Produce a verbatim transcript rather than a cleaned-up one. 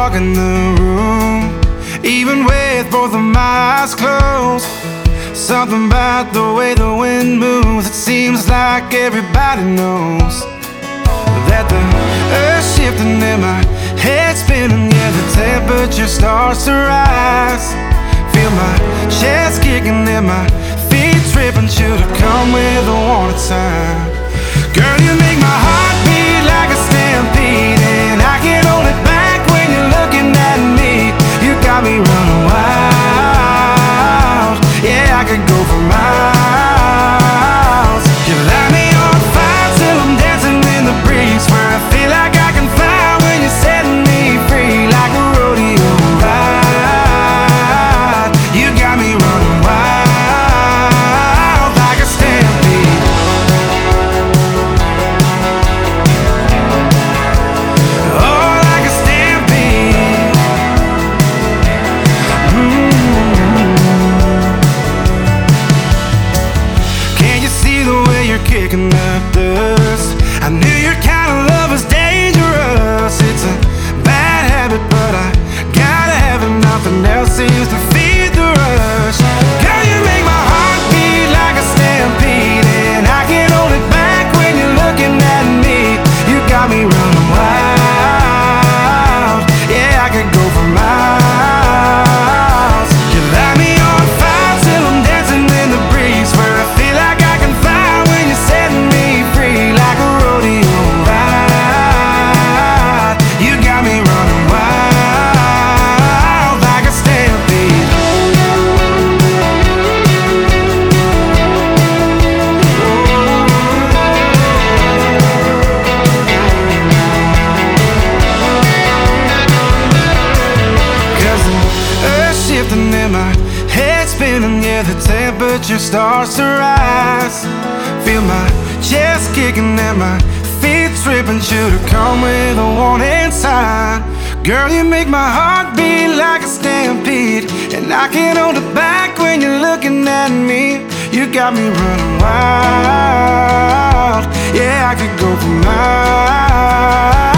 walk in the room, even with both of my eyes closed. Something about the way the wind moves, it seems like everybody knows that the earth's shifting and my head spinning. Yeah, the temperature starts to rise. Feel my chest kicking and my feet tripping. Should've come with a warning sign. Girl, you make my heart beat like a stampede, and I can't hold it back when you're looking at me. You got me running wild. Yeah, I could go for miles. You light me on fire till I'm dancing in the breeze, where I feel like I can fly when you're setting me free, like a rodeo ride. You got me running wild like a stampede. Oh, like a stampede. Mm-hmm. Can't you see the way you're kicking up dust? I knew your kind of love was dangerous. It's a bad habit, but I gotta have it. Nothing else seems to feed the rush. Girl, you make my heart beat like a stampede, and I can't hold it back when you're looking at me. You got me running wild. Yeah, I could go for miles. You light me on fire till I'm dancing in the breeze, where I feel like I can fly when you're setting me free, like a rodeo ride. You got me running wild like a stampede. Cause the earth's shifting and my head spinning. Yeah, the temperature starts to rise. Feel my chest kicking and my feet tripping. Should've come with a warning sign. Girl, you make my heart beat like a stampede, and I can't hold it back when you're looking at me. You got me running wild. Yeah, I could go for miles.